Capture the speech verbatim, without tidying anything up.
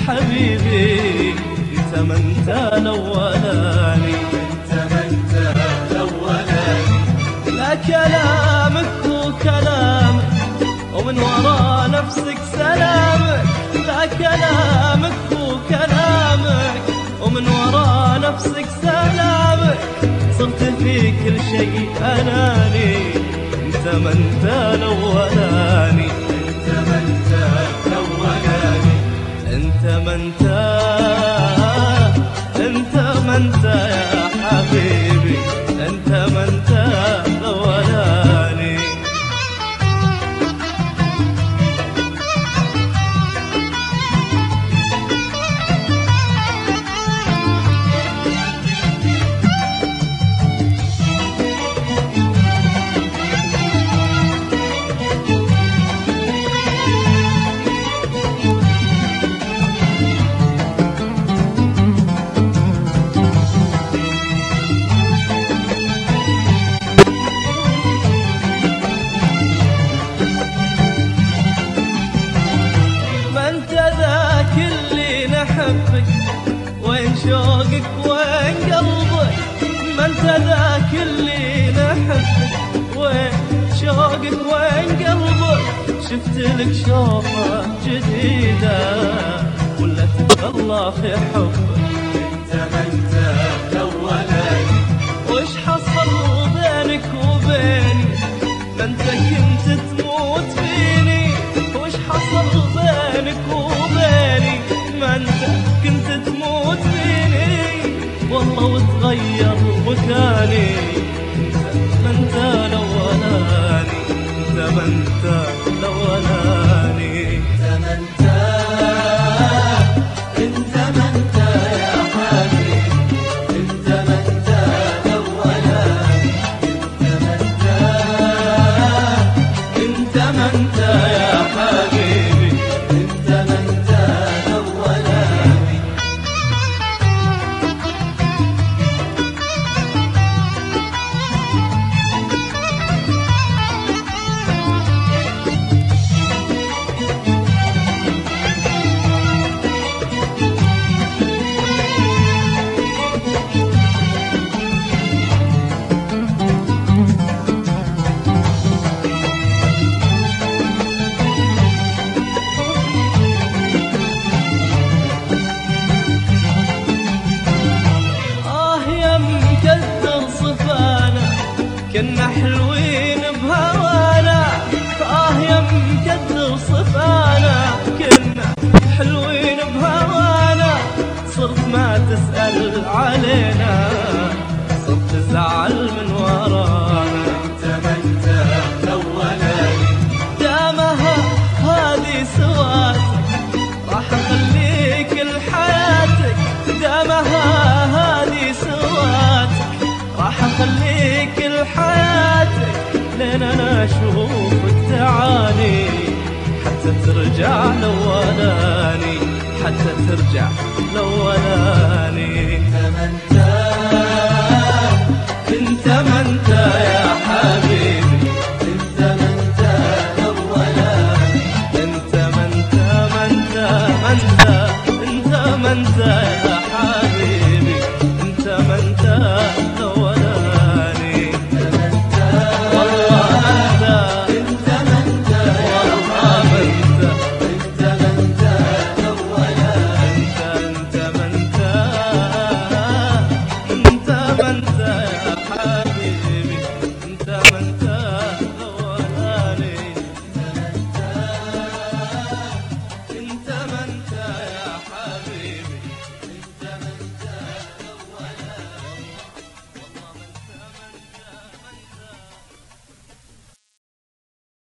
حبيبي انت ما انت الاولاني، انت ما انت الاولاني. لا كلامك هو كلامك ومن ورا نفسك سلامك، لا كلامك هو كلامك ومن ورا نفسك سلامك. صرت في كل شيء اناني انت ما انت الاولاني، انت ما انت الاولاني. انت ما انت انت ما انت يا حبيبي انت ما انت الاولاني. وين شوقك وين قلبك، ما انت ذاك اللي نحبك. وين شوقك وين قلبك، شفت لك شوفة جديدة ولا تتغلى في حبك. انت ما انت الاولاني. وش حصل بينك وبيني، ما انت كنت تموت فيني. وش حصل بينك وبيني، ما انت كنت تموت فيني. والله وتغير مكاني انت ما انت الاولاني، انت ما انت الاولاني. انت ما انت انت ما انت يا حبيبي انت ما انت الاولاني. انت ما انت انت ما انت يا حبيبي انت ما انت الاولاني. كنا حلوين بهوانا، آه يا مكدر صفانا. كنا حلوين بهوانا، صرت ما تسأل علينا، صرت تزعل من ورانا. انت ما انت الاولاني. دامها هذه سواتك راح اخليك لحياتك. دامها هذه سواتك راح اخليك لحياتك. لين انا اشوفك تعاني حتى ترجع الاولاني، حتى ترجع الاولاني. انت ما انت